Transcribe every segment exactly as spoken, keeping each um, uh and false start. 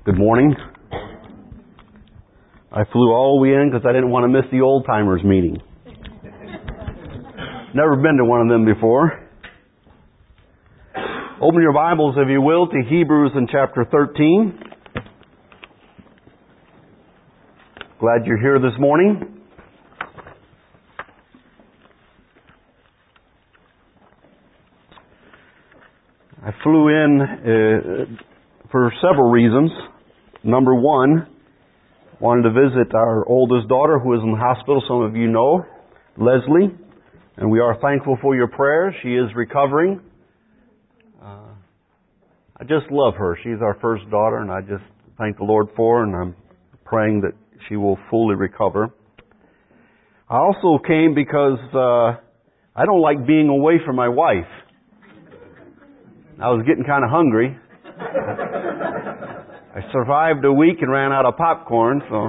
Good morning. I flew all the way in because I didn't want to miss the old timers meeting. Never been to one of them before. Open your Bibles, if you will, to Hebrews in chapter thirteen. Glad you're here this morning. I flew in uh, for several reasons. Number one, wanted to visit our oldest daughter who is in the hospital. Some of you know, Leslie, and we are thankful for your prayers. She is recovering. Uh, I just love her. She's our first daughter, and I just thank the Lord for her, and I'm praying that she will fully recover. I also came because uh, I don't like being away from my wife. I was getting kind of hungry. I survived a week and ran out of popcorn, so.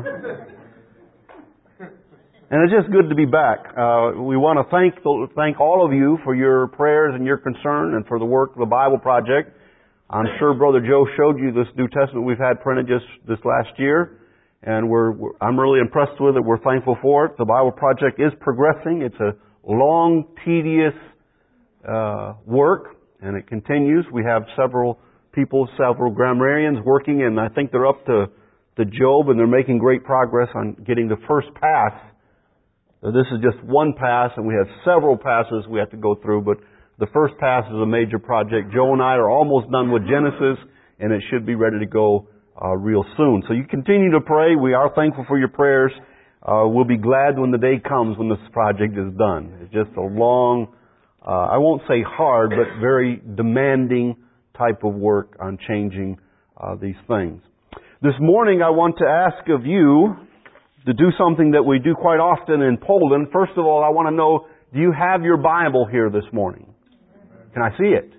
And it's just good to be back. Uh, we want to thank the, thank all of you for your prayers and your concern and for the work of the Bible Project. I'm sure Brother Joe showed you this New Testament we've had printed just this last year, and we're, we're I'm really impressed with it. We're thankful for it. The Bible Project is progressing. It's a long, tedious uh, work, and it continues. We have several people, several grammarians working, and I think they're up to, to Job, and they're making great progress on getting the first pass. So this is just one pass, and we have several passes we have to go through, but the first pass is a major project. Joe and I are almost done with Genesis, and it should be ready to go uh, real soon. So you continue to pray. We are thankful for your prayers. Uh, we'll be glad when the day comes when this project is done. It's just a long, uh, I won't say hard, but very demanding type of work on changing uh, these things. This morning I want to ask of you to do something that we do quite often in Poland. First of all, I want to know, do you have your Bible here this morning? Can I see it?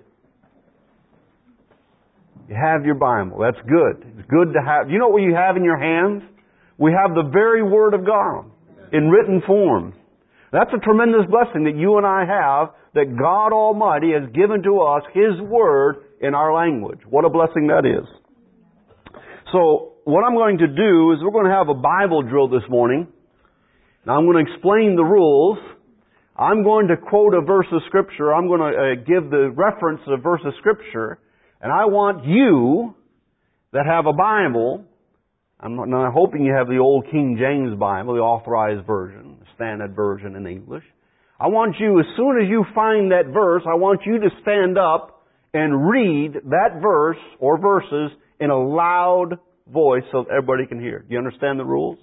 You have your Bible. That's good. It's good to have. Do you know what you have in your hands? We have the very Word of God in written form. That's a tremendous blessing that you and I have, that God Almighty has given to us His Word in our language. What a blessing that is. So, what I'm going to do is we're going to have a Bible drill this morning. Now, I'm going to explain the rules. I'm going to quote a verse of Scripture. I'm going to uh, give the reference of a verse of Scripture. And I want you that have a Bible, I'm not, not hoping you have the old King James Bible, the authorized version, the standard version in English. I want you, as soon as you find that verse, I want you to stand up and read that verse or verses in a loud voice so that everybody can hear. Do you understand the rules?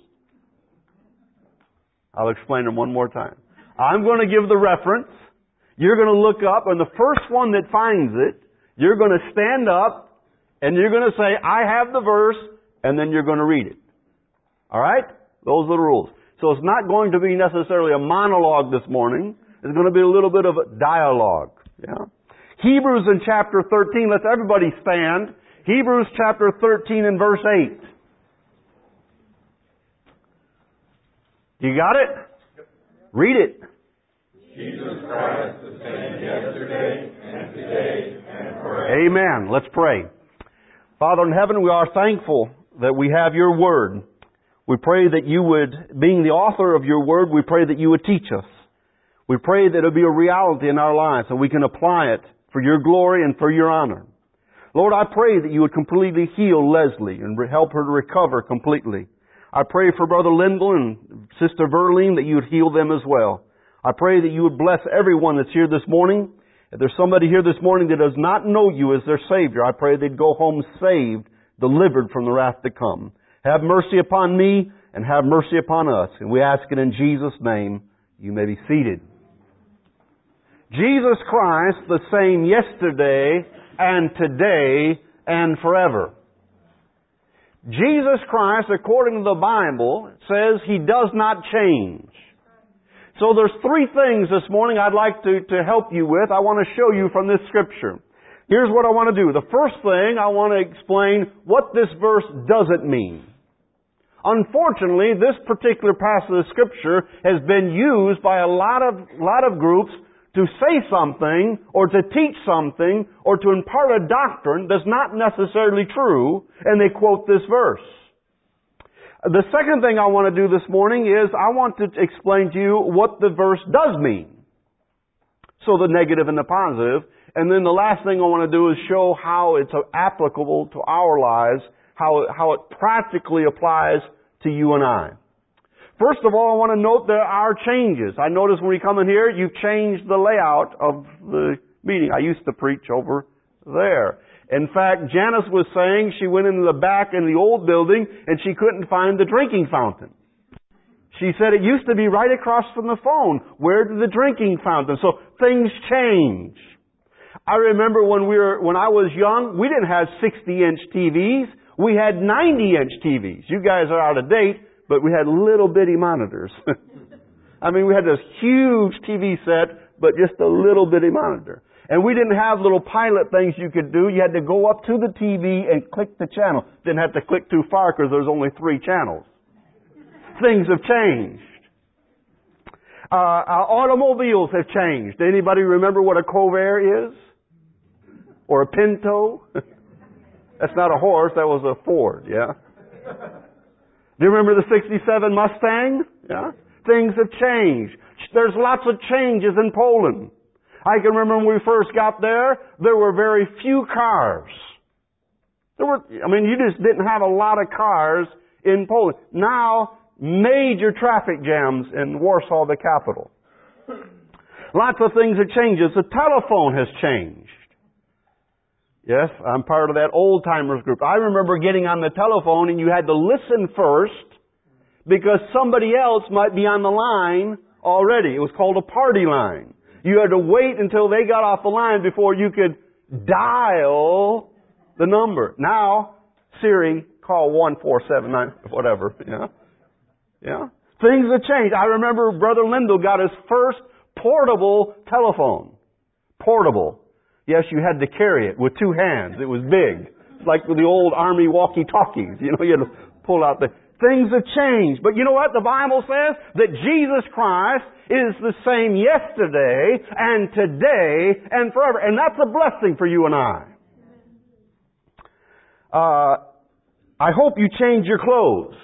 I'll explain them one more time. I'm going to give the reference. You're going to look up, and the first one that finds it, you're going to stand up, and you're going to say, I have the verse, and then you're going to read it. All right? Those are the rules. So it's not going to be necessarily a monologue this morning. It's going to be a little bit of a dialogue. Yeah? Hebrews in chapter thirteen, let's everybody stand. Hebrews chapter thirteen and verse eight. You got it? Read it. Jesus Christ, the same yesterday and today and forever. Amen. Let's pray. Father in heaven, we are thankful that we have your word. We pray that you would, being the author of your word, we pray that you would teach us. We pray that it would be a reality in our lives and we can apply it for your glory and for your honor. Lord, I pray that you would completely heal Leslie and help her to recover completely. I pray for Brother Lindell and Sister Verline that you would heal them as well. I pray that you would bless everyone that's here this morning. If there's somebody here this morning that does not know you as their Savior, I pray they'd go home saved, delivered from the wrath to come. Have mercy upon me and have mercy upon us. And we ask it in Jesus' name. You may be seated. Jesus Christ, the same yesterday and today and forever. Jesus Christ, according to the Bible, says He does not change. So there's three things this morning I'd like to, to help you with. I want to show you from this Scripture. Here's what I want to do. The first thing, I want to explain what this verse doesn't mean. Unfortunately, this particular passage of Scripture has been used by a lot of, lot of groups to say something or to teach something or to impart a doctrine that's not necessarily true, and they quote this verse. The second thing I want to do this morning is I want to explain to you what the verse does mean. So the negative and the positive. And then the last thing I want to do is show how it's applicable to our lives, how it, how it practically applies to you and I. First of all, I want to note there are changes. I notice when we come in here, you've changed the layout of the meeting. I used to preach over there. In fact, Janice was saying she went into the back in the old building and she couldn't find the drinking fountain. She said it used to be right across from the phone. Where did the drinking fountain? So things change. I remember when we were, when I was young, we didn't have sixty inch T Vs. We had ninety inch T Vs. You guys are out of date, but we had little bitty monitors. I mean, we had this huge T V set, but just a little bitty monitor. And we didn't have little pilot things you could do. You had to go up to the T V and click the channel. Didn't have to click too far because there's only three channels. Things have changed. Uh, our automobiles have changed. Anybody remember what a Corvair is? Or a Pinto? That's not a horse, that was a Ford, yeah? Do you remember the sixty-seven Mustang? Yeah? Things have changed. There's lots of changes in Poland. I can remember when we first got there, there were very few cars. There were, I mean, you just didn't have a lot of cars in Poland. Now, major traffic jams in Warsaw, the capital. Lots of things have changed. The telephone has changed. Yes, I'm part of that old-timers group. I remember getting on the telephone and you had to listen first because somebody else might be on the line already. It was called a party line. You had to wait until they got off the line before you could dial the number. Now, Siri, call one four seven nine, whatever. Yeah. Yeah. Things have changed. I remember Brother Lindell got his first portable telephone. Portable. Yes, you had to carry it with two hands. It was big. It's like the old army walkie-talkies. You know, you had to pull out the... Things have changed. But you know what? The Bible says that Jesus Christ is the same yesterday and today and forever. And that's a blessing for you and I. Uh, I hope you change your clothes.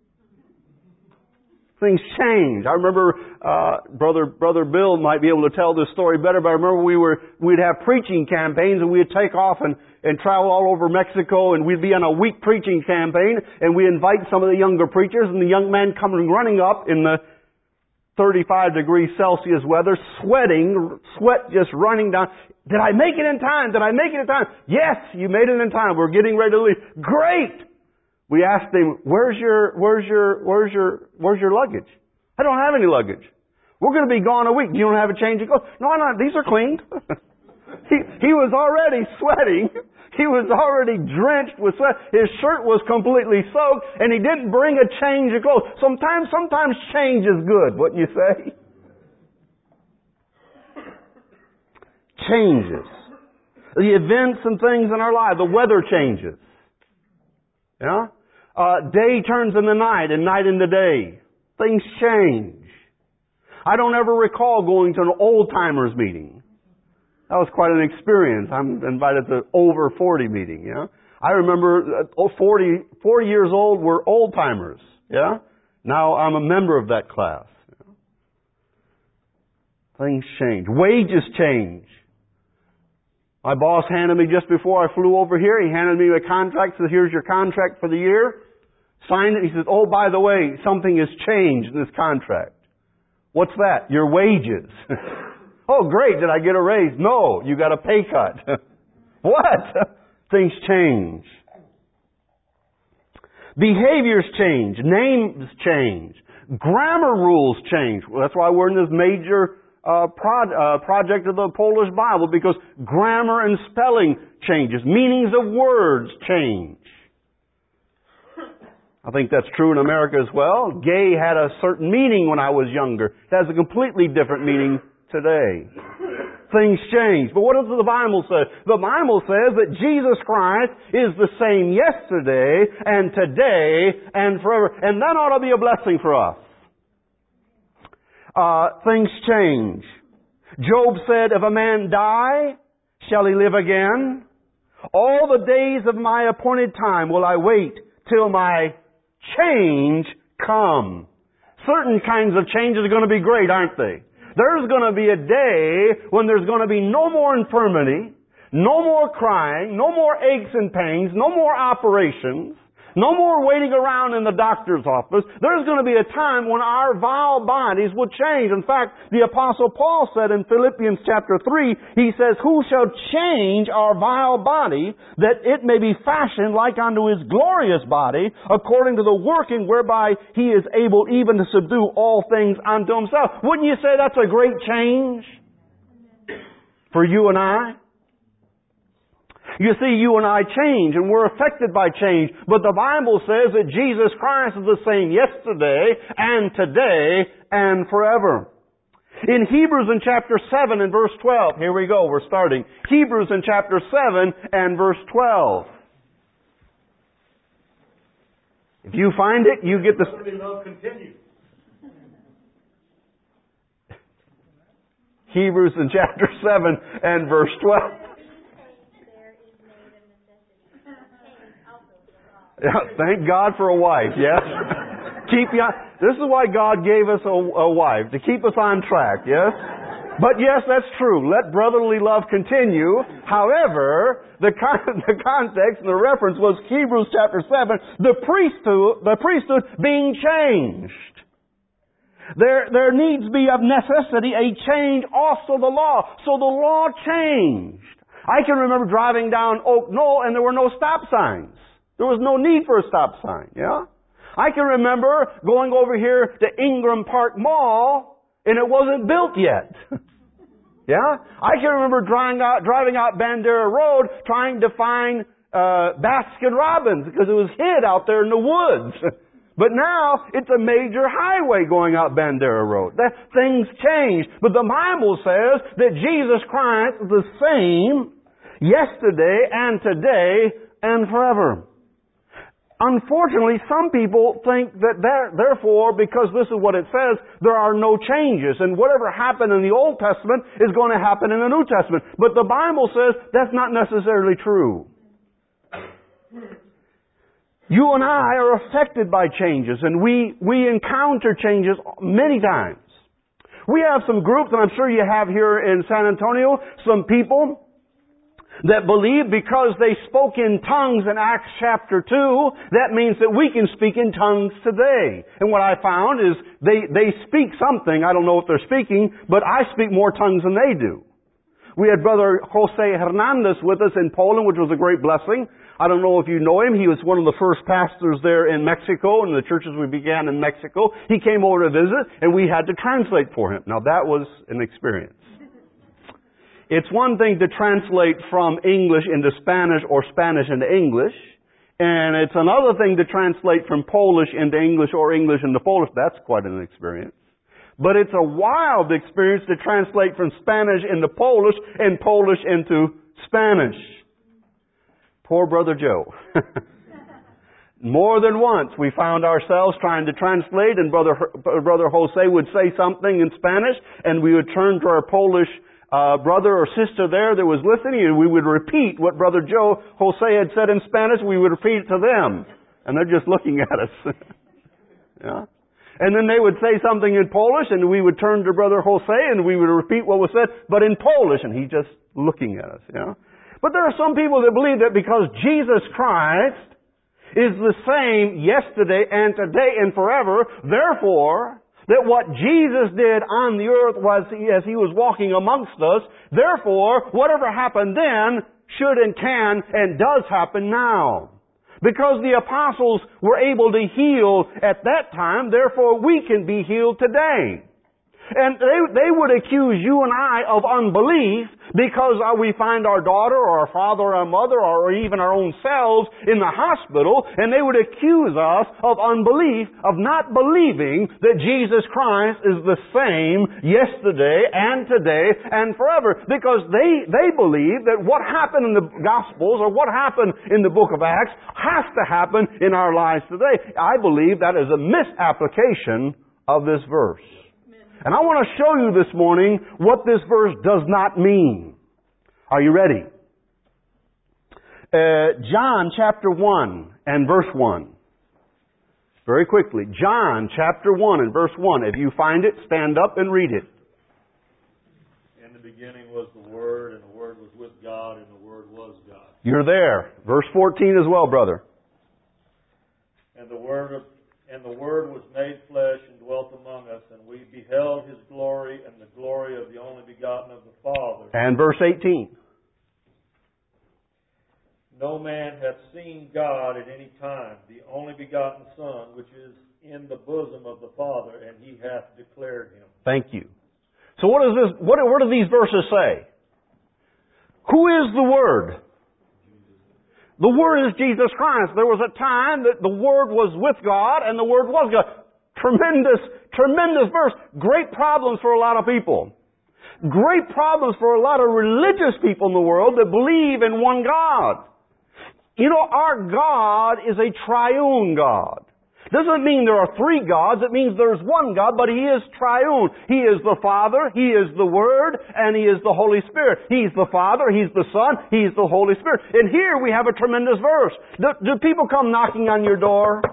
Things change. I remember uh, brother brother Bill might be able to tell this story better, but I remember we were we'd have preaching campaigns and we'd take off and, and travel all over Mexico and we'd be on a week preaching campaign and we invite some of the younger preachers and the young men coming running up in the thirty-five degrees Celsius weather, sweating, sweat just running down. Did I make it in time? Did I make it in time? Yes, you made it in time. We're getting ready to leave. Great! We asked him, where's your, where's your, where's your, where's your luggage? I don't have any luggage. We're going to be gone a week. You don't have a change of clothes? No, I'm not. These are cleaned. he, he was already sweating. He was already drenched with sweat. His shirt was completely soaked and he didn't bring a change of clothes. Sometimes, sometimes change is good, wouldn't you say? Changes. The events and things in our life. The weather changes. Yeah? Uh, day turns into night and night into day. Things change. I don't ever recall going to an old-timers meeting. That was quite an experience. I'm invited to over forty meeting, yeah? I remember uh, forty, forty years old were old-timers, yeah? Now I'm a member of that class. Yeah? Things change. Wages change. My boss handed me just before I flew over here, he handed me a contract, said, here's your contract for the year. Signed it. He said, oh, by the way, something has changed in this contract. What's that? Your wages. Oh, great. Did I get a raise? No, you got a pay cut. What? Things change. Behaviors change. Names change. Grammar rules change. Well, that's why we're in this major Uh, pro- uh, project of the Polish Bible, because grammar and spelling changes. Meanings of words change. I think that's true in America as well. Gay had a certain meaning when I was younger. It has a completely different meaning today. Things change. But what does the Bible say? The Bible says that Jesus Christ is the same yesterday and today and forever. And that ought to be a blessing for us. Uh, things change. Job said, if a man die, shall he live again? All the days of my appointed time will I wait till my change come. Certain kinds of changes are going to be great, aren't they? There's going to be a day when there's going to be no more infirmity, no more crying, no more aches and pains, no more operations, no more waiting around in the doctor's office. There's going to be a time when our vile bodies will change. In fact, the Apostle Paul said in Philippians chapter three, he says, who shall change our vile body, that it may be fashioned like unto His glorious body, according to the working whereby He is able even to subdue all things unto Himself. Wouldn't you say that's a great change for you and I? You see, you and I change, and we're affected by change. But the Bible says that Jesus Christ is the same yesterday and today and forever. In Hebrews in chapter seven and verse twelve, here we go, we're starting. Hebrews in chapter seven and verse twelve. If you find it, you get the... Love continue. Hebrews in chapter seven and verse twelve. Yeah, thank God for a wife, yes? Keep you on, this is why God gave us a, a wife, to keep us on track, yes? But yes, that's true. Let brotherly love continue. However, the, con- the context and the reference was Hebrews chapter seven, the priesthood, the priesthood being changed. There, there needs to be of necessity a change also the law. So the law changed. I can remember driving down Oak Knoll and there were no stop signs. There was no need for a stop sign, yeah? I can remember going over here to Ingram Park Mall and it wasn't built yet. Yeah? I can remember driving out, driving out Bandera Road trying to find uh, Baskin Robbins because it was hid out there in the woods. But now it's a major highway going out Bandera Road. That, things change. But the Bible says that Jesus Christ is the same yesterday and today and forever. Unfortunately, some people think that therefore, because this is what it says, there are no changes. And whatever happened in the Old Testament is going to happen in the New Testament. But the Bible says that's not necessarily true. You and I are affected by changes, and we, we encounter changes many times. We have some groups, and I'm sure you have here in San Antonio, some people that believe because they spoke in tongues in Acts chapter two, that means that we can speak in tongues today. And what I found is they, they speak something, I don't know if they're speaking, but I speak more tongues than they do. We had Brother Jose Hernandez with us in Poland, which was a great blessing. I don't know if you know him. He was one of the first pastors there in Mexico, and the churches we began in Mexico. He came over to visit, and we had to translate for him. Now that was an experience. It's one thing to translate from English into Spanish or Spanish into English, and it's another thing to translate from Polish into English or English into Polish. That's quite an experience. But it's a wild experience to translate from Spanish into Polish and Polish into Spanish. Poor Brother Joe. More than once we found ourselves trying to translate, and Brother, Brother Jose would say something in Spanish, and we would turn to our Polish Uh, brother or sister there that was listening, and we would repeat what Brother Joe Jose had said in Spanish. We would repeat it to them, and they're just looking at us. Yeah, and then they would say something in Polish, and we would turn to Brother Jose, and we would repeat what was said, but in Polish, and he's just looking at us. Yeah, but there are some people that believe that because Jesus Christ is the same yesterday and today and forever, therefore, that what Jesus did on the earth was as He was walking amongst us, therefore, whatever happened then should and can and does happen now. Because the apostles were able to heal at that time, therefore we can be healed today. And they, they would accuse you and I of unbelief because we find our daughter or our father or our mother or even our own selves in the hospital, and they would accuse us of unbelief, of not believing that Jesus Christ is the same yesterday and today and forever. Because they, they believe that what happened in the Gospels or what happened in the book of Acts has to happen in our lives today. I believe that is a misapplication of this verse. And I want to show you this morning what this verse does not mean. Are you ready? Uh, John chapter one and verse one. Very quickly. John chapter one and verse one. If you find it, stand up and read it. In the beginning was the Word, and the Word was with God, and the Word was God. You're there. Verse fourteen as well, brother. And the Word of, and the Word was made flesh and dwelt among us, and we beheld His glory, and the glory of the only begotten of the Father. And verse eighteen. No man hath seen God at any time, the only begotten Son, which is in the bosom of the Father, and He hath declared Him. Thank you. So what is this? What, what do these verses say? Who is the Word? The Word is Jesus Christ. There was a time that the Word was with God and the Word was God. Tremendous, tremendous verse. Great problems for a lot of people. Great problems for a lot of religious people in the world that believe in one God. You know, our God is a triune God. Doesn't mean there are three gods. It means there's one God, but He is triune. He is the Father, He is the Word, and He is the Holy Spirit. He's the Father, He's the Son, He's the Holy Spirit. And here we have a tremendous verse. Do, do people come knocking on your door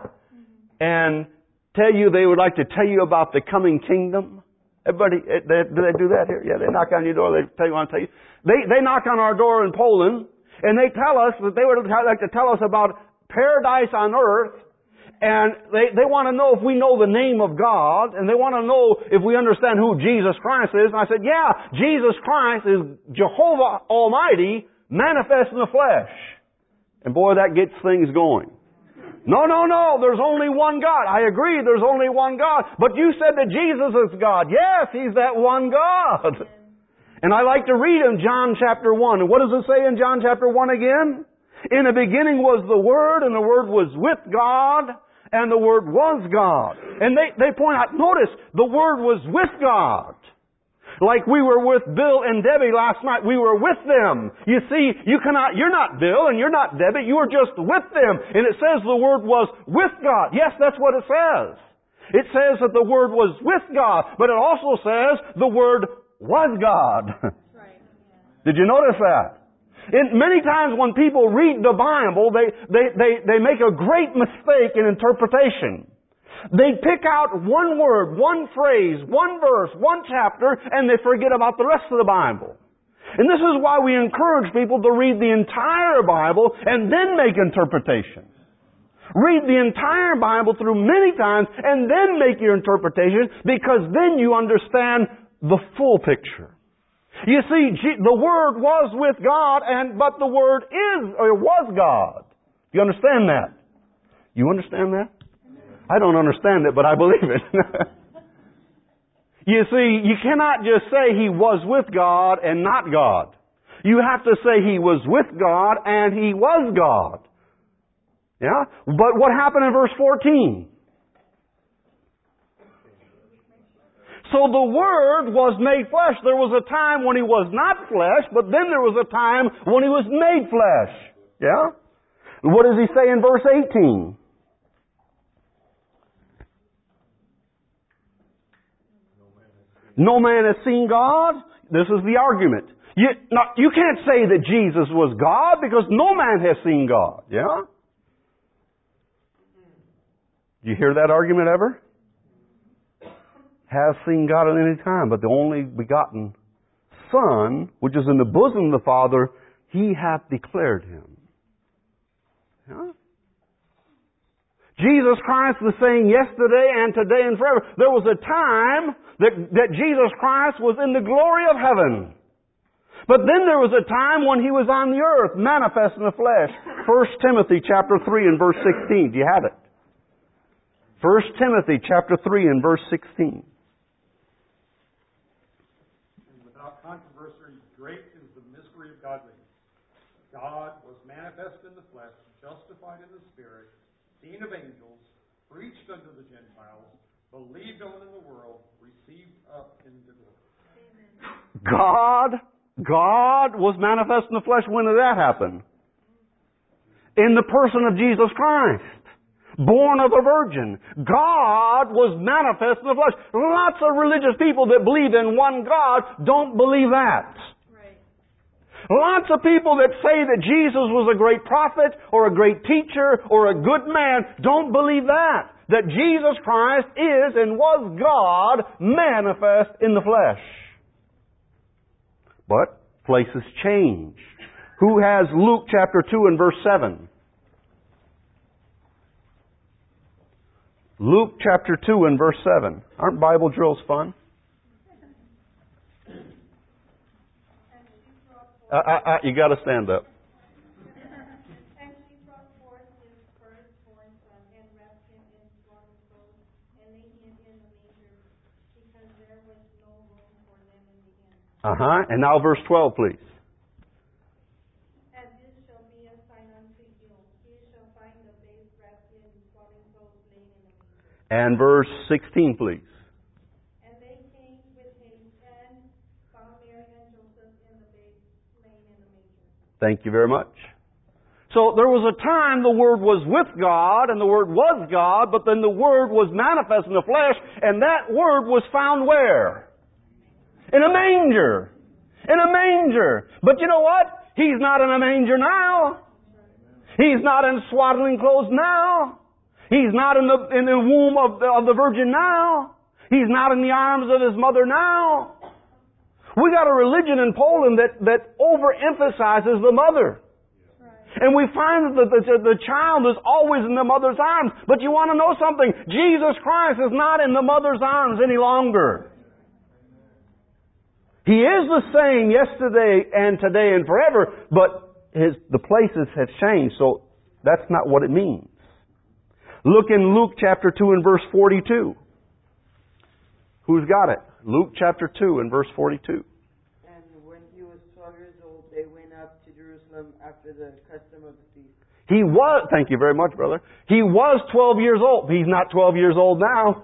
and tell you they would like to tell you about the coming kingdom? Everybody, they, do they do that here? Yeah, they knock on your door, they tell you, want to tell you. They, they knock on our door in Poland, and they tell us that they would like to tell us about paradise on earth. And they, they want to know if we know the name of God, and they want to know if we understand who Jesus Christ is. And I said, yeah, Jesus Christ is Jehovah Almighty manifest in the flesh. And boy, that gets things going. No, no, no, there's only one God. I agree, there's only one God. But you said that Jesus is God. Yes, He's that one God. And I like to read in John chapter one. And what does it say in John chapter one again? In the beginning was the Word, and the Word was with God, and the Word was God. And they, they point out, notice, the Word was with God. Like we were with Bill and Debbie last night. We were with them. You see, you cannot, you're not Bill and you're not Debbie. You are just with them. And it says the Word was with God. Yes, that's what it says. It says that the Word was with God, but it also says the Word was God. Right. Did you notice that? And many times when people read the Bible, they, they, they, they make a great mistake in interpretation. They pick out one word, one phrase, one verse, one chapter, and they forget about the rest of the Bible. And this is why we encourage people to read the entire Bible and then make interpretations. Read the entire Bible through many times and then make your interpretation, because then you understand the full picture. You see, the Word was with God, and but the Word is or was God. You understand that? You understand that? I don't understand it, but I believe it. You see, you cannot just say He was with God and not God. You have to say He was with God and He was God. Yeah? But what happened in verse fourteen? So the Word was made flesh. There was a time when He was not flesh, but then there was a time when He was made flesh. Yeah? What does He say in verse eighteen? No man has seen God. This is the argument. You, not, you can't say that Jesus was God because no man has seen God. Yeah? Did you hear that argument ever? Has seen God at any time, but the only begotten Son, which is in the bosom of the Father, He hath declared Him. Yeah? Jesus Christ the same yesterday and today and forever. There was a time that, that Jesus Christ was in the glory of heaven. But then there was a time when He was on the earth, manifest in the flesh. First Timothy chapter three and verse sixteen. Do you have it? First Timothy chapter three and verse sixteen. Controversy, great is the mystery of godliness. God was manifest in the flesh, justified in the Spirit, seen of angels, preached unto the Gentiles, believed on in the world, received up into glory. God, God was manifest in the flesh. When did that happen? In the person of Jesus Christ. born of a virgin. God was manifest in the flesh. Lots of religious people that believe in one God don't believe that. Right. Lots of people that say that Jesus was a great prophet or a great teacher or a good man don't believe that. That Jesus Christ is and was God manifest in the flesh. But places change. Who has Luke chapter two and verse seven? Luke chapter two and verse seven. Aren't Bible drills fun? Uh, uh, uh, you got to stand up. And she brought forth his firstborn son, and wrapped him in swaddling clothes, and laid him in the manger, because there was no room for them in the inn. Uh-huh. And now verse twelve, please. And this shall be a sign unto you. You shall find the babe wrapped in swaddling clothes, laid in the manger. And verse sixteen, please. And they came with haste, and found Mary and Joseph and the babe laying in the manger. Thank you very much. So there was a time the Word was with God, and the Word was God, but then the Word was manifest in the flesh, and that Word was found where? In a manger. In a manger. But you know what? He's not in a manger now. He's not in swaddling clothes now. He's not in the in the womb of the, of the Virgin now. He's not in the arms of His mother now. We got a religion in Poland that, that overemphasizes the mother. And we find that the, the, the child is always in the mother's arms. But you want to know something? Jesus Christ is not in the mother's arms any longer. He is the same yesterday and today and forever, but his, the places have changed, so that's not what it means. Look in Luke chapter two and verse forty-two. Who's got it? Luke chapter two and verse forty-two. And when he was twelve years old, they went up to Jerusalem after the custom of the feast. He was, thank you very much, brother. He was twelve years old. He's not twelve years old now.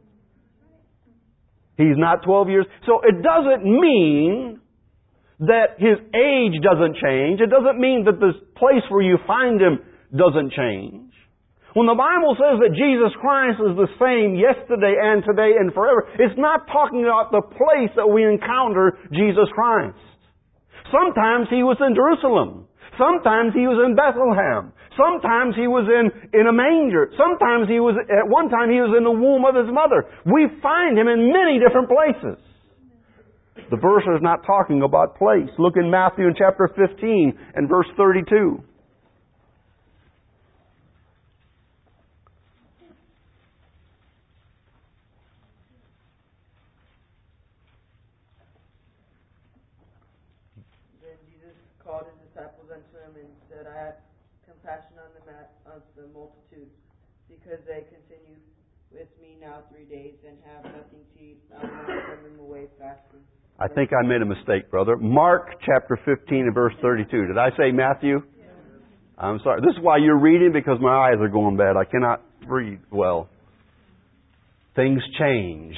He's not twelve years. So it doesn't mean that his age doesn't change. It doesn't mean that the place where you find him doesn't change. When the Bible says that Jesus Christ is the same yesterday and today and forever, it's not talking about the place that we encounter Jesus Christ. Sometimes He was in Jerusalem. Sometimes He was in Bethlehem. Sometimes He was in, in a manger. Sometimes He was, at one time He was in the womb of His mother. We find Him in many different places. The verse is not talking about place. Look in Matthew in chapter fifteen and verse thirty-two. Then Jesus called His disciples unto Him and said, I have compassion on the, mat, of the multitude, because they continue with me now three days and have nothing to eat. I will not send them away fasting. I think I made a mistake, brother. Mark chapter fifteen and verse thirty-two. Did I say Matthew? Yes. I'm sorry. This is why you're reading, because my eyes are going bad. I cannot read well. Things change.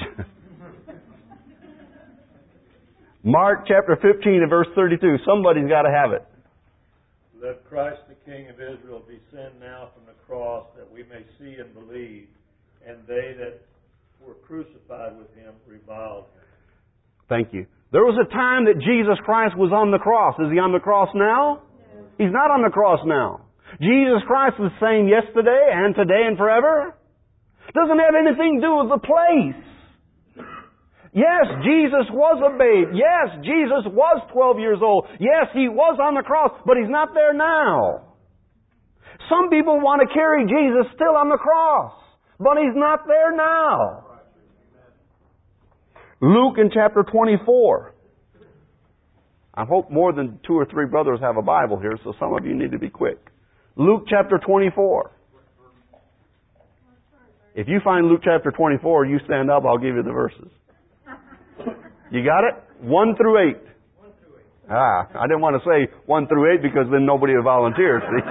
Mark chapter fifteen and verse thirty-two. Somebody's got to have it. Let Christ the King of Israel descend now from the cross, that we may see and believe, and they that were crucified with Him reviled Him. Thank you. There was a time that Jesus Christ was on the cross. Is He on the cross now? No. He's not on the cross now. Jesus Christ is the same yesterday and today and forever. Doesn't have anything to do with the place. Yes, Jesus was a babe. Yes, Jesus was twelve years old. Yes, He was on the cross, but He's not there now. Some people want to carry Jesus still on the cross, but He's not there now. Luke in chapter twenty-four. I hope more than two or three brothers have a Bible here, so some of you need to be quick. Luke chapter twenty-four. If you find Luke chapter twenty-four, you stand up, I'll give you the verses. You got it? One through eight. One through eight. Ah, I didn't want to say one through eight because then nobody would volunteer, see?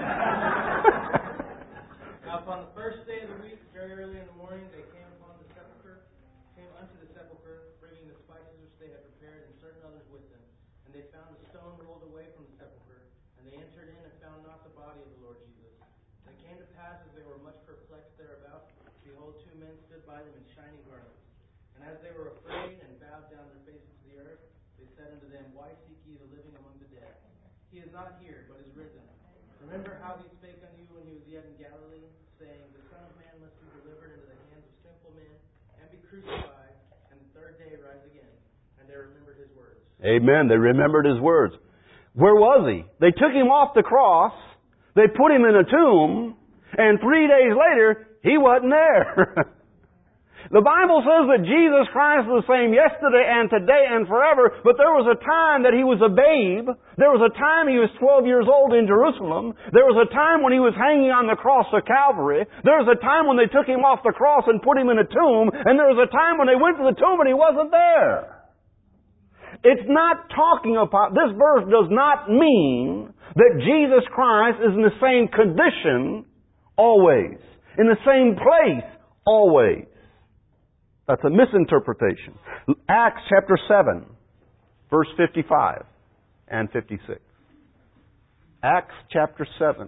Now upon the first day of the week, very early in the morning, they came upon the sepulchre, came unto the sepulchre, bringing the spices which they had prepared, and certain others with them. And they found the stone rolled away from the sepulchre, and they entered in and found not the body of the Lord Jesus. They came came to pass, as they were much perplexed thereabout, behold, two men stood by them in shining garments. And as they were afraid and bowed down their faces to the earth, they said unto them, Why seek ye the living among the dead? He is not here, but is risen. Remember how he spake unto you when he was yet in Galilee, saying, The Son of Man must be delivered into the hands of sinful men, and be crucified, and the third day rise again. And they remembered his words. Amen. They remembered his words. Where was he? They took him off the cross, they put him in a tomb, and three days later, he wasn't there. The Bible says that Jesus Christ is the same yesterday and today and forever, but there was a time that he was a babe. There was a time he was twelve years old in Jerusalem. There was a time when he was hanging on the cross of Calvary. There was a time when they took him off the cross and put him in a tomb, and there was a time when they went to the tomb and he wasn't there. It's not talking about, this verse does not mean that Jesus Christ is in the same condition always, in the same place always. That's a misinterpretation. Acts chapter seven, verse fifty-five and fifty-six. Acts chapter seven.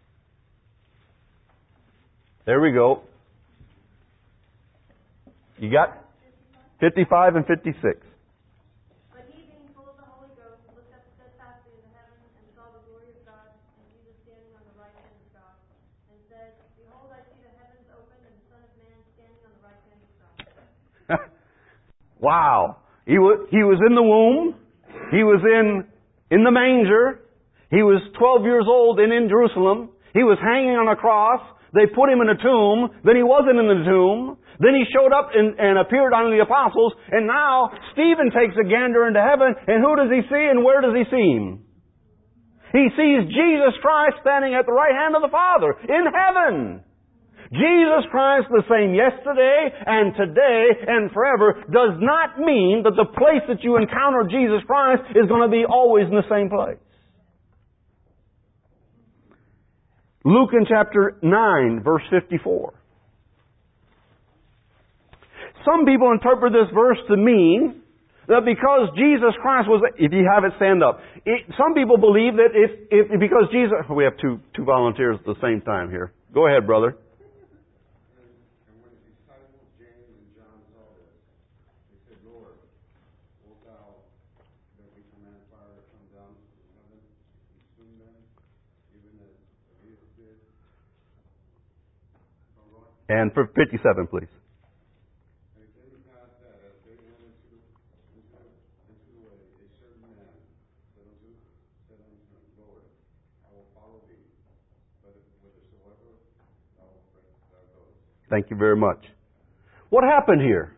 There we go. You got fifty-five and fifty-six. But he, being full of the Holy Ghost, looked up steadfastly into heaven and saw the glory of God and Jesus standing on the right hand of God, and said, Behold, I see the heavens opened and the Son of Man standing on the right hand of God. Wow. He was, he was in the womb. He was in, in the manger. He was twelve years old and in Jerusalem. He was hanging on a cross. They put him in a tomb. Then he wasn't in the tomb. Then he showed up and, and appeared unto the apostles. And now Stephen takes a gander into heaven. And who does he see and where does he see him? He sees Jesus Christ standing at the right hand of the Father in heaven. Jesus Christ, the same yesterday and today and forever, does not mean that the place that you encounter Jesus Christ is going to be always in the same place. Luke in chapter nine, verse fifty-four. Some people interpret this verse to mean that because Jesus Christ was, if you have it, stand up. It, some people believe that if, if because Jesus, we have two two volunteers at the same time here. Go ahead, brother. And for fifty-seven, please. Thank you very much. What happened here?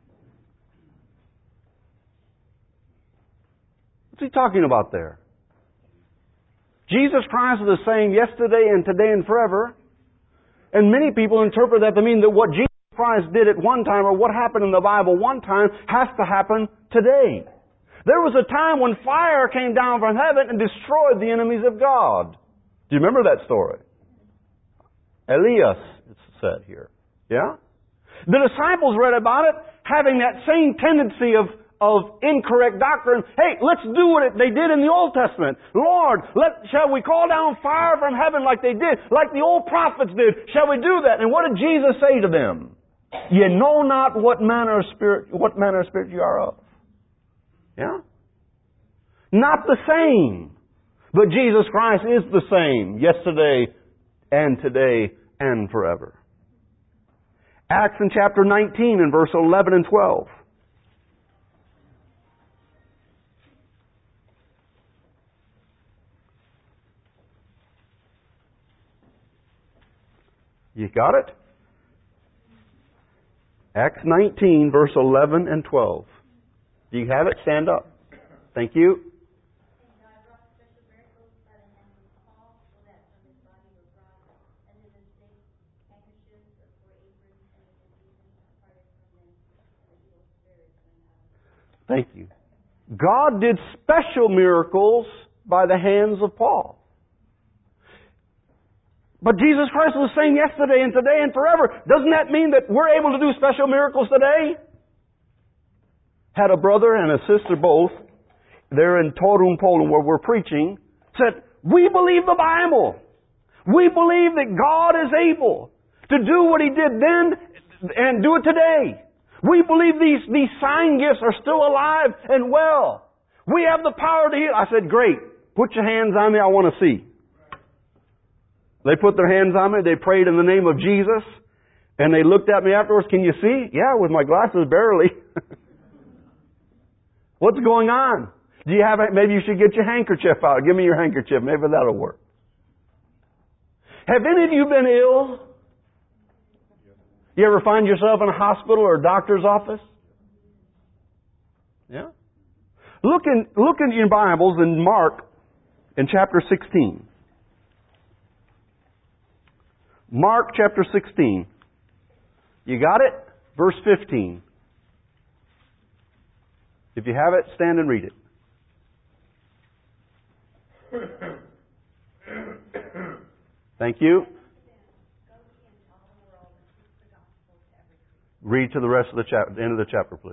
What's he talking about there? Jesus Christ is the same yesterday and today and forever. And many people interpret that to mean that what Jesus Christ did at one time or what happened in the Bible one time has to happen today. There was a time when fire came down from heaven and destroyed the enemies of God. Do you remember that story? Elias, it's said here. Yeah? The disciples read about it having that same tendency of of incorrect doctrine. Hey, let's do what they did in the Old Testament. Lord, let, shall we call down fire from heaven like they did, like the old prophets did? Shall we do that? And what did Jesus say to them? You know not what manner of spirit, what manner of spirit you are of. Yeah? Not the same. But Jesus Christ is the same yesterday and today and forever. Acts in chapter nineteen and verse eleven and twelve. You got it? Acts nineteen, verse eleven and twelve. Do you have it? Stand up. Thank you. Thank you. God did special miracles by the hands of Paul. But Jesus Christ is the same yesterday and today and forever. Doesn't that mean that we're able to do special miracles today? Had a brother and a sister both, there in Toruń, Poland, where we're preaching, said, we believe the Bible. We believe that God is able to do what He did then and do it today. We believe these, these sign gifts are still alive and well. We have the power to heal. I said, great. Put your hands on me. I want to see. They put their hands on me. They prayed in the name of Jesus. And they looked at me afterwards. Can you see? Yeah, with my glasses, barely. What's going on? Do you have? Maybe you should get your handkerchief out. Give me your handkerchief. Maybe that'll work. Have any of you been ill? You ever find yourself in a hospital or a doctor's office? Yeah. Look in look in your Bibles in Mark in chapter sixteen. Mark chapter sixteen. You got it? Verse fifteen. If you have it, stand and read it. Thank you. Read to the rest of the chapter, the end of the chapter, please.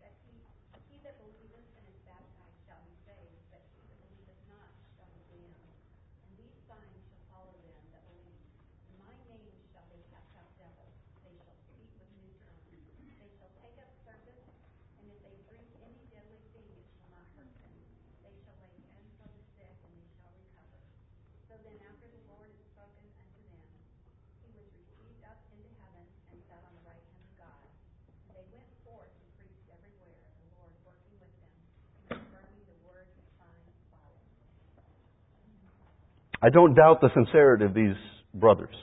I don't doubt the sincerity of these brothers.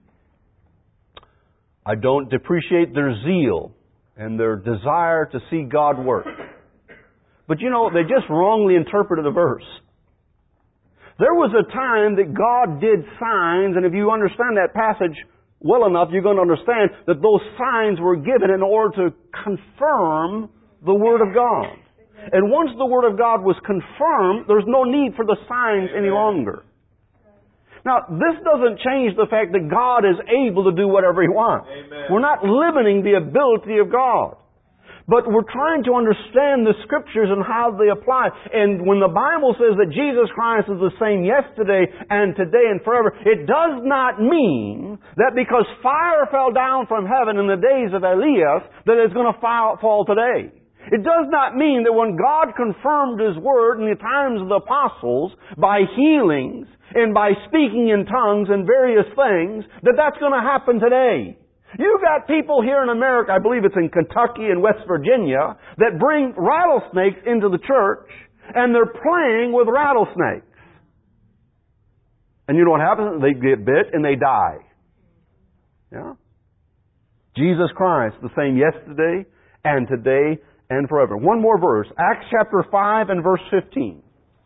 I don't depreciate their zeal and their desire to see God work. But you know, they just wrongly interpreted the verse. There was a time that God did signs, and if you understand that passage well enough, you're going to understand that those signs were given in order to confirm the Word of God. And once the Word of God was confirmed, there's no need for the signs any longer. Now, this doesn't change the fact that God is able to do whatever He wants. Amen. We're not limiting the ability of God. But we're trying to understand the Scriptures and how they apply. And when the Bible says that Jesus Christ is the same yesterday and today and forever, it does not mean that because fire fell down from heaven in the days of Elias, that it's going to fall today. It does not mean that when God confirmed His Word in the times of the apostles by healings and by speaking in tongues and various things, that that's going to happen today. You've got people here in America, I believe it's in Kentucky and West Virginia, that bring rattlesnakes into the church and they're playing with rattlesnakes. And you know what happens? They get bit and they die. Yeah? Jesus Christ, the same yesterday and today and forever. One more verse. Acts chapter five and verse fifteen.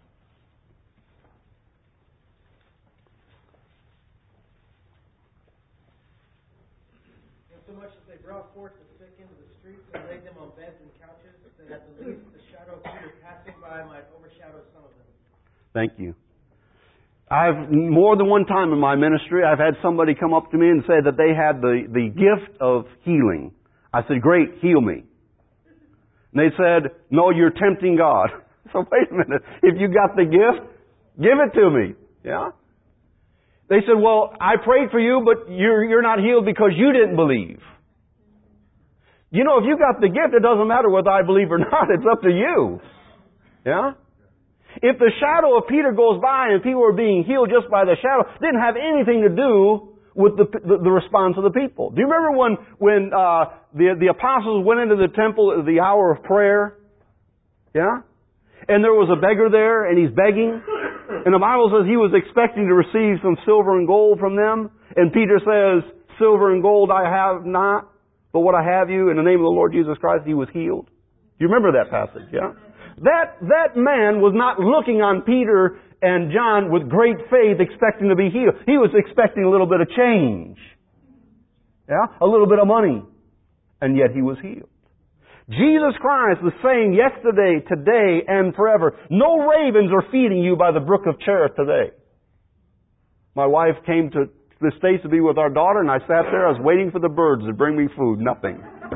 Insomuch as they brought forth the sick into the streets and laid them on beds and couches, that at the least the shadow of Peter passing by might overshadow some of them. Thank you. I've, more than one time in my ministry, I've had somebody come up to me and say that they had the, the gift of healing. I said, great, heal me. And they said, no, you're tempting God. So wait a minute. If you got the gift, give it to me. Yeah? They said, well, I prayed for you, but you're, you're not healed because you didn't believe. You know, if you got the gift, it doesn't matter whether I believe or not. It's up to you. Yeah? If the shadow of Peter goes by and people are being healed just by the shadow, it didn't have anything to do with the, the, the response of the people. Do you remember when, when uh, the, the apostles went into the temple at the hour of prayer? Yeah? And there was a beggar there, and he's begging. And the Bible says he was expecting to receive some silver and gold from them. And Peter says, silver and gold I have not, but what I have you, in the name of the Lord Jesus Christ, he was healed. You remember that passage, yeah? That, that man was not looking on Peter and John with great faith expecting to be healed. He was expecting a little bit of change. Yeah? A little bit of money. And yet he was healed. Jesus Christ the same yesterday, today, and forever. No ravens are feeding you by the brook of Cherith today. My wife came to the States to be with our daughter, and I sat there. I was waiting for the birds to bring me food. Nothing.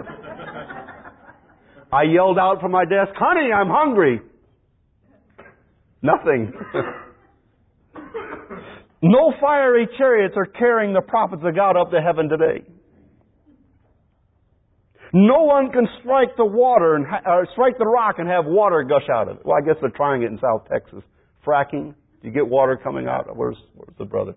I yelled out from my desk, honey, I'm hungry. Nothing. No fiery chariots are carrying the prophets of God up to heaven today. No one can strike the water and ha- or strike the rock and have water gush out of it. Well, I guess they're trying it in South Texas. Fracking. You get water coming out. Where's, where's the brother?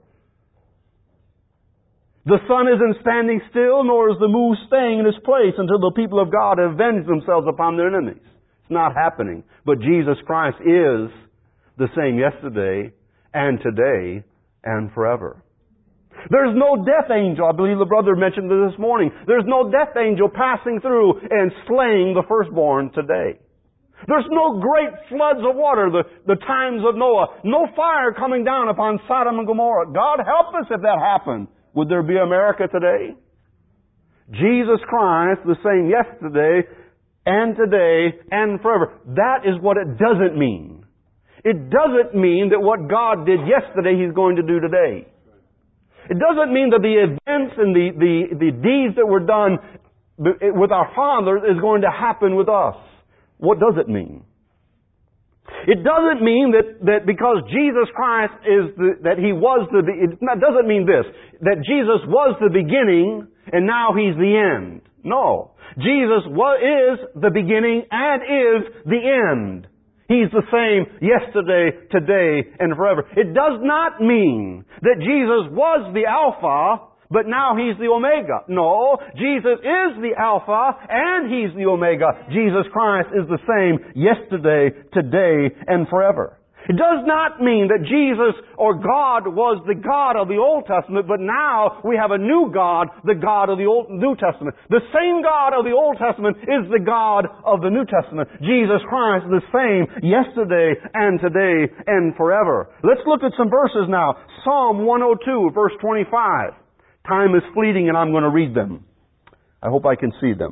The sun isn't standing still, nor is the moon staying in its place until the people of God have avenged themselves upon their enemies. It's not happening. But Jesus Christ is the same yesterday and today and forever. There's no death angel. I believe the brother mentioned this morning. There's no death angel passing through and slaying the firstborn today. There's no great floods of water, the, the times of Noah. No fire coming down upon Sodom and Gomorrah. God help us if that happened. Would there be America today? Jesus Christ, the same yesterday and today and forever. That is what it doesn't mean. It doesn't mean that what God did yesterday, He's going to do today. It doesn't mean that the events and the, the, the deeds that were done with our Father is going to happen with us. What does it mean? It doesn't mean that, that because Jesus Christ is the, that He was the, it doesn't mean this, that Jesus was the beginning and now He's the end. No. Jesus was, is the beginning and is the end. He's the same yesterday, today, and forever. It does not mean that Jesus was the Alpha, but now He's the Omega. No, Jesus is the Alpha and He's the Omega. Jesus Christ is the same yesterday, today, and forever. It does not mean that Jesus or God was the God of the Old Testament, but now we have a new God, the God of the Old, New Testament. The same God of the Old Testament is the God of the New Testament. Jesus Christ is the same yesterday and today and forever. Let's look at some verses now. Psalm one oh two, verse twenty-five. Time is fleeting and I'm going to read them. I hope I can see them.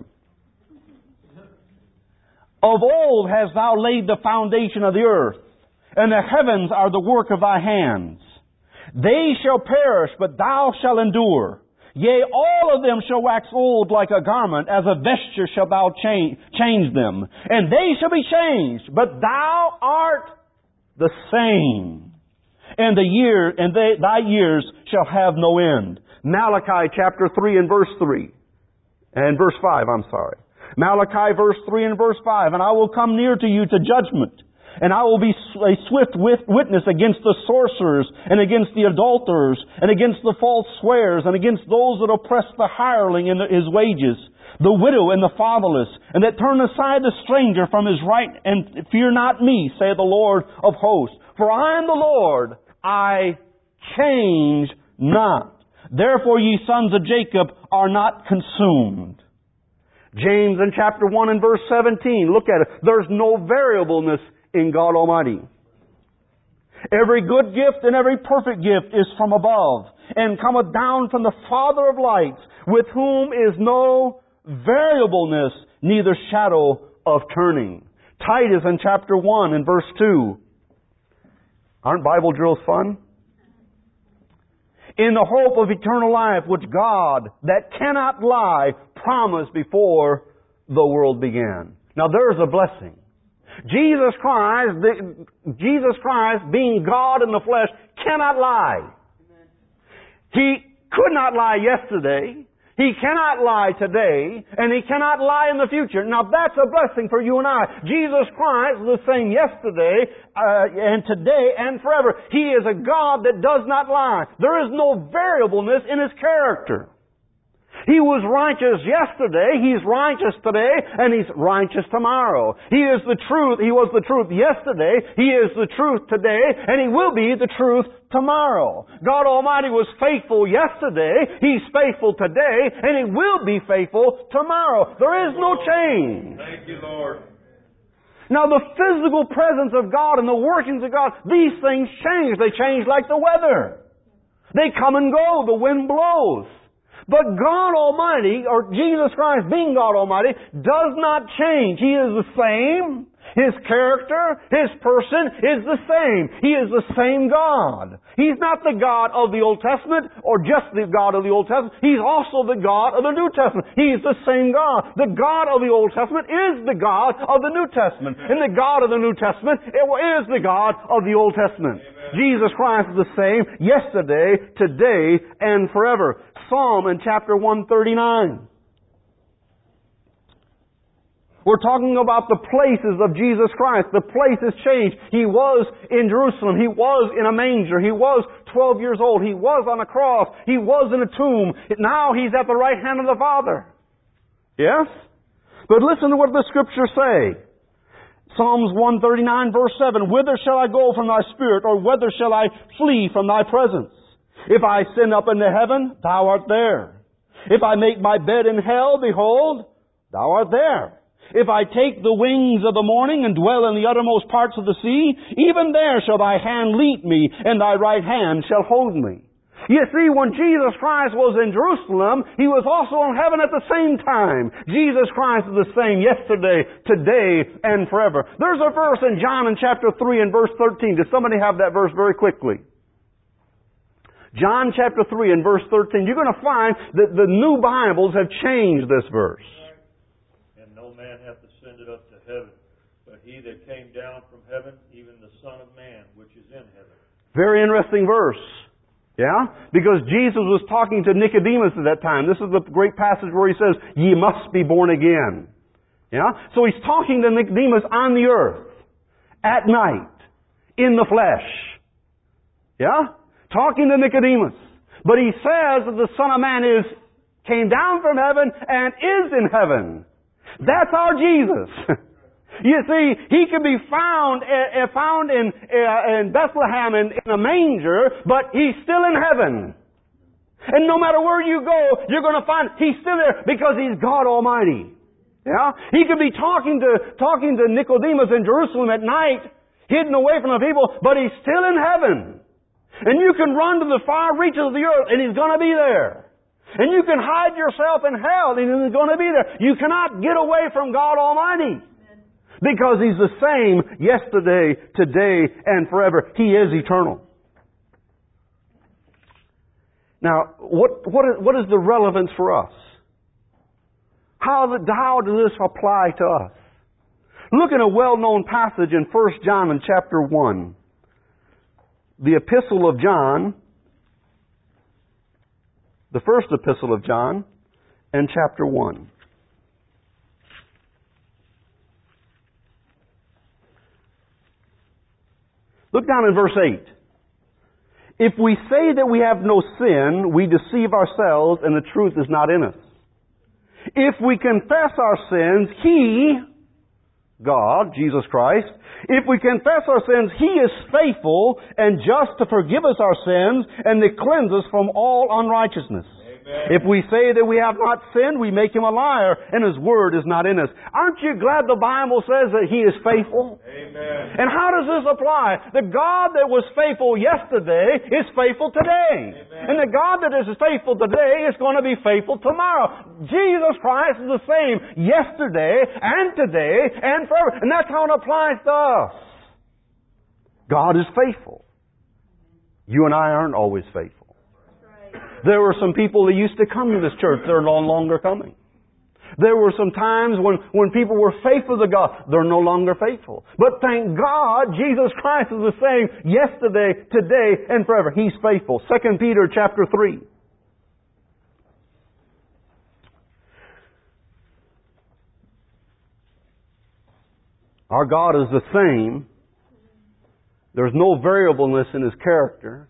Of old hast thou laid the foundation of the earth, and the heavens are the work of thy hands. They shall perish, but thou shalt endure. Yea, all of them shall wax old like a garment, as a vesture shalt thou change, change them. And they shall be changed, but thou art the same. And the year, and they, thy years shall have no end. Malachi chapter three and verse three. And verse five, I'm sorry. Malachi verse three and verse five. And I will come near to you to judgment. And I will be a swift witness against the sorcerers, and against the adulterers, and against the false swearers, and against those that oppress the hireling in his wages, the widow and the fatherless, and that turn aside the stranger from his right, and fear not me, saith the Lord of hosts. For I am the Lord, I change not. Therefore ye sons of Jacob are not consumed. James in chapter one and verse seventeen, look at it. There's no variableness in God Almighty. Every good gift and every perfect gift is from above, and cometh down from the Father of lights, with whom is no variableness, neither shadow of turning. Titus in chapter one and verse two. Aren't Bible drills fun? In the hope of eternal life, which God, that cannot lie, promised before the world began. Now there's a blessing. Jesus Christ, the, Jesus Christ, being God in the flesh, cannot lie. Amen. He could not lie yesterday. He cannot lie today. And He cannot lie in the future. Now that's a blessing for you and I. Jesus Christ is the same yesterday uh, and today and forever. He is a God that does not lie. There is no variableness in His character. He was righteous yesterday, He's righteous today, and He's righteous tomorrow. He is the truth, He was the truth yesterday, He is the truth today, and He will be the truth tomorrow. God Almighty was faithful yesterday, He's faithful today, and He will be faithful tomorrow. There is no change. Thank you, Lord. Now the physical presence of God and the workings of God, these things change. They change like the weather. They come and go. The wind blows. But God Almighty, or Jesus Christ being God Almighty, does not change. He is the same. His character, His person is the same. He is the same God. He's not the God of the Old Testament or just the God of the Old Testament. He's also the God of the New Testament. He's the same God. The God of the Old Testament is the God of the New Testament. And the God of the New Testament is the God of the Old Testament. Amen. Jesus Christ is the same yesterday, today, and forever. Psalm in chapter one thirty-nine. We're talking about the places of Jesus Christ. The place has changed. He was in Jerusalem. He was in a manger. He was twelve years old. He was on a cross. He was in a tomb. Now He's at the right hand of the Father. Yes? But listen to what the Scriptures say. Psalms one thirty-nine verse seven. Whither shall I go from Thy Spirit, or whither shall I flee from Thy presence? If I ascend up into heaven, Thou art there. If I make my bed in hell, behold, Thou art there. If I take the wings of the morning and dwell in the uttermost parts of the sea, even there shall Thy hand lead me, and Thy right hand shall hold me. You see, when Jesus Christ was in Jerusalem, He was also in heaven at the same time. Jesus Christ is the same yesterday, today, and forever. There's a verse in John in chapter three and verse thirteen. Does somebody have that verse very quickly? John chapter three and verse thirteen. You're going to find that the new Bibles have changed this verse. Man hath ascended up to heaven, but He that came down from heaven, even the Son of Man, which is in heaven. Very interesting verse. Yeah? Because Jesus was talking to Nicodemus at that time. This is the great passage where He says, ye must be born again. Yeah? So He's talking to Nicodemus on the earth, at night, in the flesh. Yeah? Talking to Nicodemus. But He says that the Son of Man is, came down from heaven and is in heaven. That's our Jesus. You see, He can be found uh, found in uh, in Bethlehem in, in a manger, but He's still in heaven. And no matter where you go, you're going to find He's still there because He's God Almighty. Yeah, He could be talking to talking to Nicodemus in Jerusalem at night, hidden away from the people, but He's still in heaven. And you can run to the far reaches of the earth, and He's going to be there. And you can hide yourself in hell, and He's going to be there. You cannot get away from God Almighty. Because He's the same yesterday, today, and forever. He is eternal. Now, what, what, is, what is the relevance for us? How, the, how does this apply to us? Look at a well-known passage in First John in chapter one. The Epistle of John, the first Epistle of John, and chapter one. Look down in verse eight. If we say that we have no sin, we deceive ourselves, and the truth is not in us. If we confess our sins, He, God, Jesus Christ, if we confess our sins, He is faithful and just to forgive us our sins and to cleanse us from all unrighteousness. Amen. If we say that we have not sinned, we make Him a liar, and His word is not in us. Aren't you glad the Bible says that He is faithful? Amen. And how does this apply? The God that was faithful yesterday is faithful today. Amen. And the God that is faithful today is going to be faithful tomorrow. Jesus Christ is the same yesterday and today and forever. And that's how it applies to us. God is faithful. You and I aren't always faithful. There were some people that used to come to this church. They're no longer coming. There were some times when, when people were faithful to God. They're no longer faithful. But thank God, Jesus Christ is the same yesterday, today, and forever. He's faithful. Second Peter chapter three. Our God is the same. There's no variableness in His character.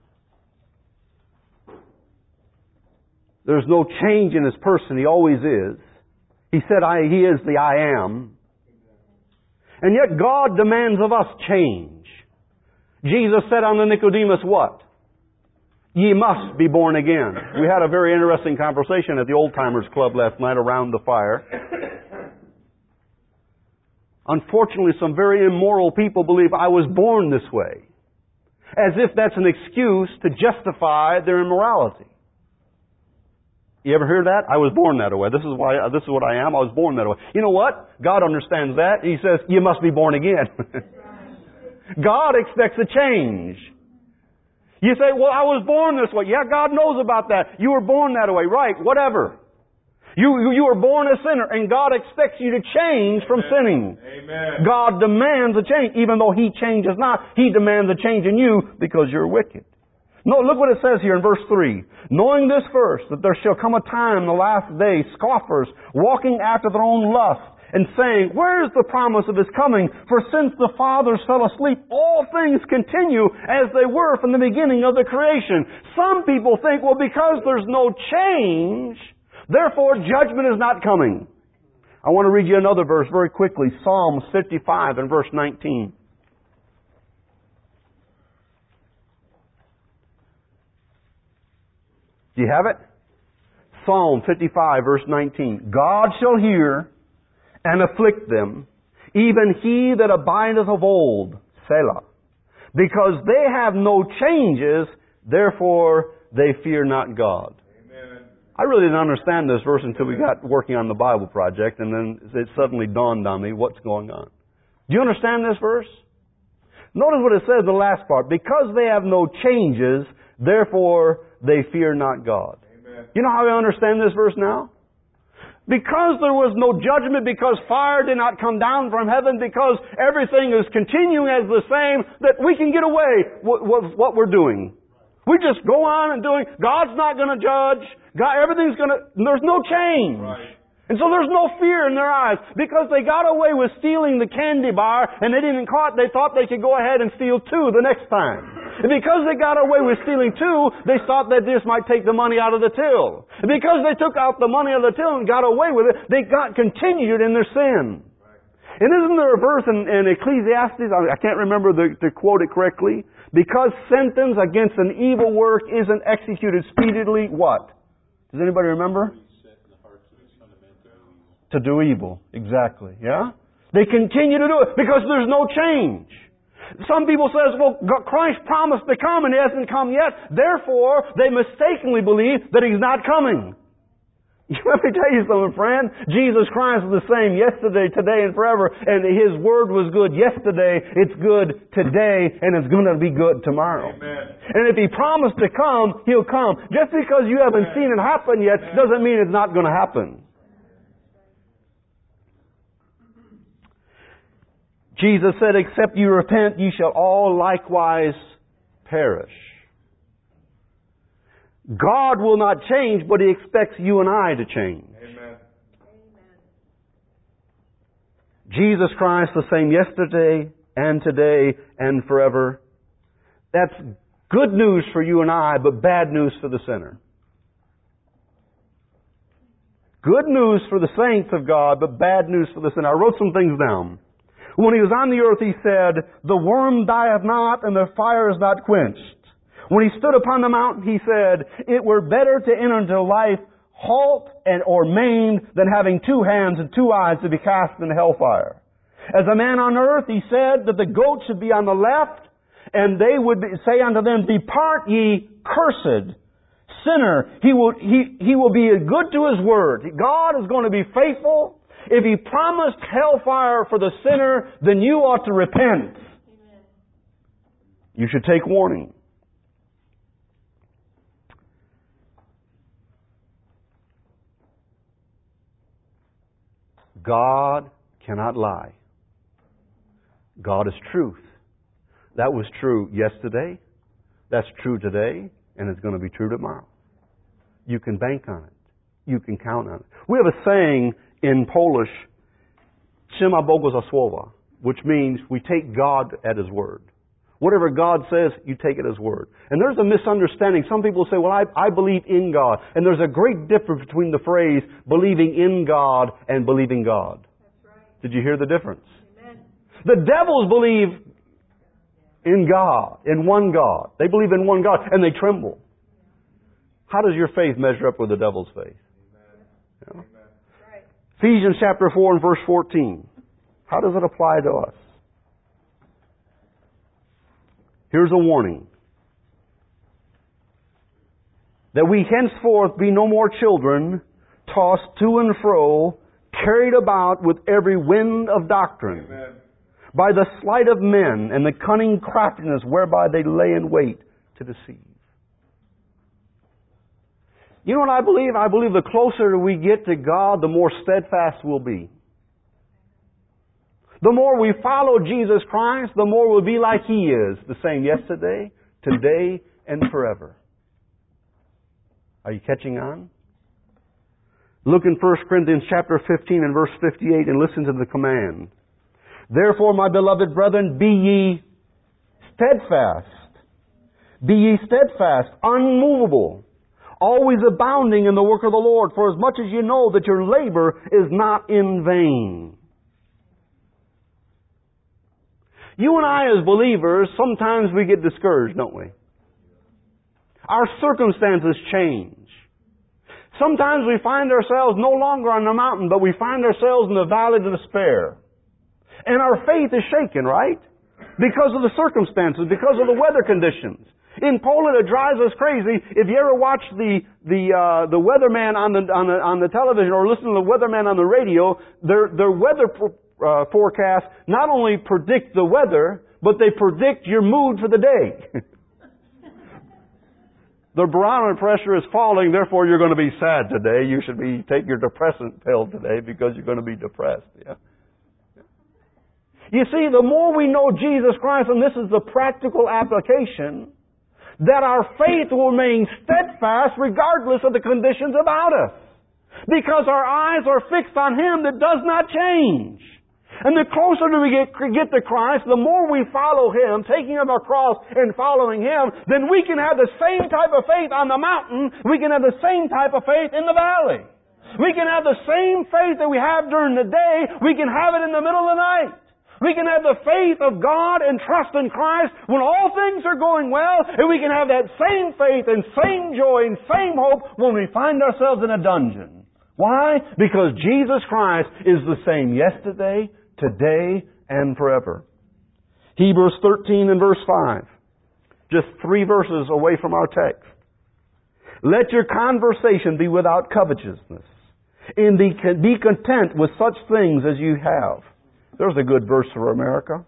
There's no change in His person. He always is. He said, I, He is the I am. And yet God demands of us change. Jesus said unto Nicodemus, what? Ye must be born again. We had a very interesting conversation at the Old Timers Club last night around the fire. Unfortunately, some very immoral people believe I was born this way. As if that's an excuse to justify their immorality. You ever hear that? I was born that way. This is why. This is what I am. I was born that way. You know what? God understands that. He says, you must be born again. God expects a change. You say, well, I was born this way. Yeah, God knows about that. You were born that way. Right, whatever. You, you were born a sinner, and God expects you to change from Amen. sinning. Amen. God demands a change. Even though He changes not, He demands a change in you because you're wicked. No, look what it says here in verse three. Knowing this first, that there shall come a time in the last days, scoffers, walking after their own lust, and saying, where is the promise of His coming? For since the fathers fell asleep, all things continue as they were from the beginning of the creation. Some people think, well, because there's no change, therefore judgment is not coming. I want to read you another verse very quickly. Psalms fifty-five and verse nineteen. Do you have it? Psalm fifty-five verse nineteen. God shall hear and afflict them, even he that abideth of old, Selah. Because they have no changes, therefore they fear not God. Amen. I really didn't understand this verse until we got working on the Bible project, and then it suddenly dawned on me what's going on. Do you understand this verse? Notice what it says in the last part. Because they have no changes, therefore they fear not God. Amen. You know how I understand this verse now? Because there was no judgment, because fire did not come down from heaven, because everything is continuing as the same, that we can get away with what we're doing. We just go on and doing, God's not going to judge, God, everything's going to, there's no change. Right. And so there's no fear in their eyes, because they got away with stealing the candy bar, and they didn't caught, they thought they could go ahead and steal two the next time. And because they got away with stealing two, they thought that this might take the money out of the till. And because they took out the money out of the till and got away with it, they got continued in their sin. And isn't there a verse in, in Ecclesiastes, I can't remember the, to quote it correctly, because sentence against an evil work isn't executed speedily, what? Does anybody remember? To do evil. Exactly. Yeah? They continue to do it because there's no change. Some people says, well, Christ promised to come and He hasn't come yet. Therefore, they mistakenly believe that He's not coming. Let me tell you something, friend. Jesus Christ is the same yesterday, today, and forever. And His Word was good yesterday, it's good today, and it's going to be good tomorrow. Amen. And if He promised to come, He'll come. Just because you haven't seen it happen yet doesn't mean it's not going to happen. Jesus said, except you repent, ye shall all likewise perish. God will not change, but He expects you and I to change. Amen. Jesus Christ the same yesterday and today and forever. That's good news for you and I, but bad news for the sinner. Good news for the saints of God, but bad news for the sinner. I wrote some things down. When He was on the earth, He said, the worm dieth not, and the fire is not quenched. When He stood upon the mountain, He said, it were better to enter into life halt and or maimed than having two hands and two eyes to be cast into hellfire. As a man on earth, He said that the goat should be on the left, and they would be, say unto them, depart ye cursed. Sinner, he will, he, he will be good to His word. God is going to be faithful. If He promised hellfire for the sinner, then you ought to repent. Amen. You should take warning. God cannot lie. God is truth. That was true yesterday. That's true today. And it's going to be true tomorrow. You can bank on it. You can count on it. We have a saying in Polish, "Trzyma Boga za słowa," which means we take God at His word. Whatever God says, you take it as word. And there's a misunderstanding. Some people say, well, I, I believe in God. And there's a great difference between the phrase believing in God and believing God. That's right. Did you hear the difference? Amen. The devils believe in God, in one God. They believe in one God, and they tremble. How does your faith measure up with the devil's faith? You know? Right. Ephesians chapter four and verse fourteen. How does it apply to us? Here's a warning. That we henceforth be no more children, tossed to and fro, carried about with every wind of doctrine, Amen. by the sleight of men and the cunning craftiness whereby they lay in wait to deceive. You know what I believe? I believe the closer we get to God, the more steadfast we'll be. The more we follow Jesus Christ, the more we'll be like He is, the same yesterday, today, and forever. Are you catching on? Look in First Corinthians chapter fifteen and verse fifty-eight and listen to the command. Therefore, my beloved brethren, be ye steadfast. Be ye steadfast, unmovable, always abounding in the work of the Lord, for as much as you know that your labor is not in vain. You and I as believers, sometimes we get discouraged, don't we? Our circumstances change. Sometimes we find ourselves no longer on the mountain, but we find ourselves in the valley of despair. And our faith is shaken, right? Because of the circumstances, because of the weather conditions. In Poland, it drives us crazy. If you ever watch the the uh, the weatherman on the on the on the television or listen to the weatherman on the radio, their their weather pro- uh, forecasts not only predict the weather, but they predict your mood for the day. The barometer pressure is falling, therefore you're going to be sad today. You should be take your depressant pill today because you're going to be depressed. Yeah. You see, the more we know Jesus Christ, and this is the practical application, that our faith will remain steadfast regardless of the conditions about us. Because our eyes are fixed on Him that does not change. And the closer we get, get to Christ, the more we follow Him, taking up our cross and following Him, then we can have the same type of faith on the mountain, we can have the same type of faith in the valley. We can have the same faith that we have during the day, we can have it in the middle of the night. We can have the faith of God and trust in Christ when all things are going well, and we can have that same faith and same joy and same hope when we find ourselves in a dungeon. Why? Because Jesus Christ is the same yesterday, today, and forever. Hebrews thirteen and verse five. Just three verses away from our text. Let your conversation be without covetousness, and be content with such things as you have. There's a good verse for America.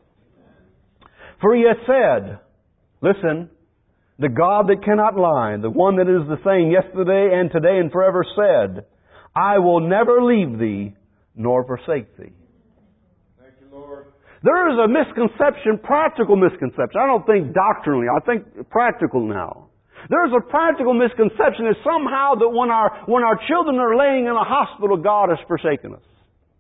For He has said, listen, the God that cannot lie, the one that is the same yesterday and today and forever said, I will never leave thee nor forsake thee. Thank you, Lord. There is a misconception, practical misconception. I don't think doctrinally, I think practical now. There's a practical misconception that somehow that when our, when our children are laying in a hospital, God has forsaken us.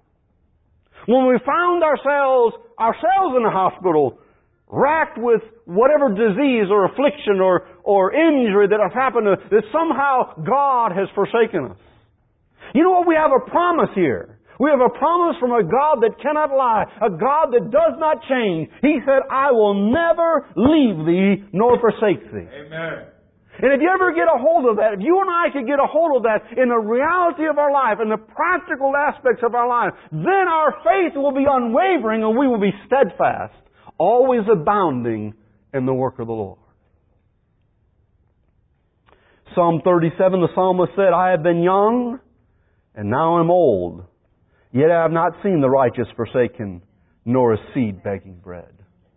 When we found ourselves, ourselves in the hospital, racked with whatever disease or affliction or, or injury that has happened to us, that somehow God has forsaken us. You know what? We have a promise here. We have a promise from a God that cannot lie, a God that does not change. He said, I will never leave thee nor forsake thee. Amen. And if you ever get a hold of that, if you and I could get a hold of that in the reality of our life, in the practical aspects of our life, then our faith will be unwavering and we will be steadfast, always abounding in the work of the Lord. Psalm thirty-seven, the psalmist said, I have been young and now am old, yet I have not seen the righteous forsaken, nor his seed begging bread.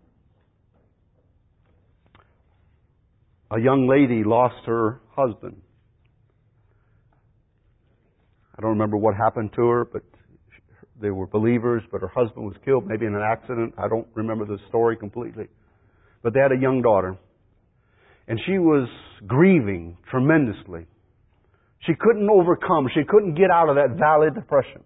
A young lady lost her husband. I don't remember what happened to her, but they were believers, but her husband was killed, maybe in an accident. I don't remember the story completely. But they had a young daughter. And she was grieving tremendously. She couldn't overcome, she couldn't get out of that valley of depression.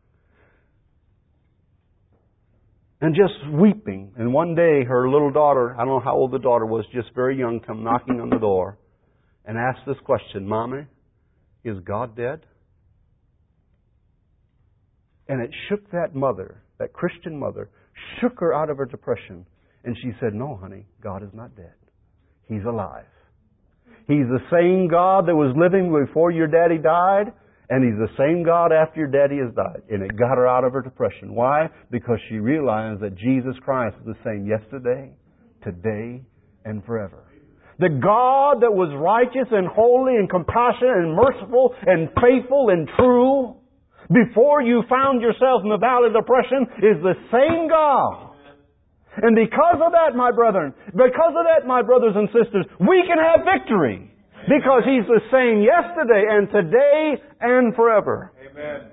And just weeping. And one day her little daughter, I don't know how old the daughter was, just very young, come knocking on the door and asked this question, Mommy, is God dead? And it shook that mother, that Christian mother, shook her out of her depression. And she said, no, honey, God is not dead. He's alive. He's the same God that was living before your daddy died, and He's the same God after your daddy has died. And it got her out of her depression. Why? Because she realized that Jesus Christ is the same yesterday, today, and forever. The God that was righteous and holy and compassionate and merciful and faithful and true before you found yourself in the valley of depression is the same God. And because of that, my brethren, because of that, my brothers and sisters, we can have victory. Because He's the same yesterday and today and forever. Amen.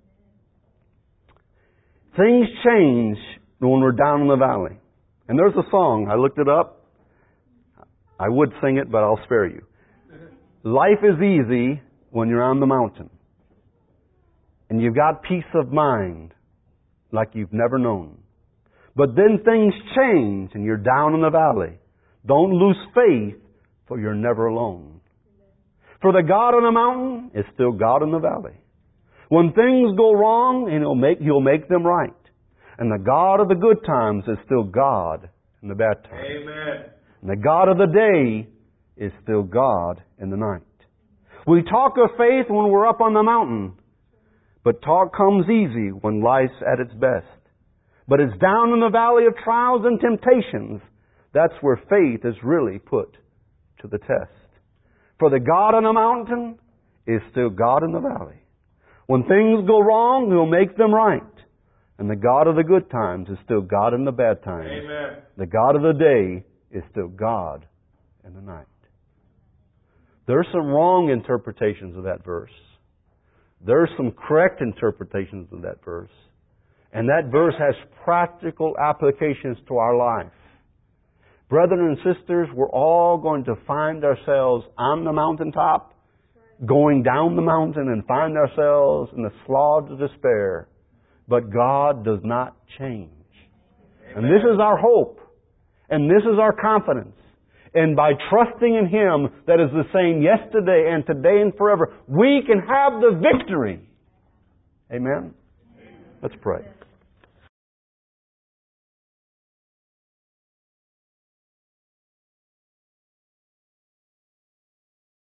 Things change when we're down in the valley. And there's a song. I looked it up. I would sing it, but I'll spare you. Life is easy when you're on the mountain. And you've got peace of mind like you've never known. But then things change and you're down in the valley. Don't lose faith, for you're never alone. For the God on the mountain is still God in the valley. When things go wrong, and He'll make, He'll make them right. And the God of the good times is still God in the bad times. Amen. And the God of the day is still God in the night. We talk of faith when we're up on the mountain, but talk comes easy when life's at its best. But it's down in the valley of trials and temptations, that's where faith is really put to the test. For the God on the mountain is still God in the valley. When things go wrong, He'll make them right. And the God of the good times is still God in the bad times. Amen. The God of the day is still God in the night. There are some wrong interpretations of that verse. There are some correct interpretations of that verse. And that verse has practical applications to our life. Brethren and sisters, we're all going to find ourselves on the mountaintop, going down the mountain and find ourselves in the slough of despair. But God does not change. Amen. And this is our hope. And this is our confidence. And by trusting in Him that is the same yesterday and today and forever, we can have the victory. Amen? Let's pray.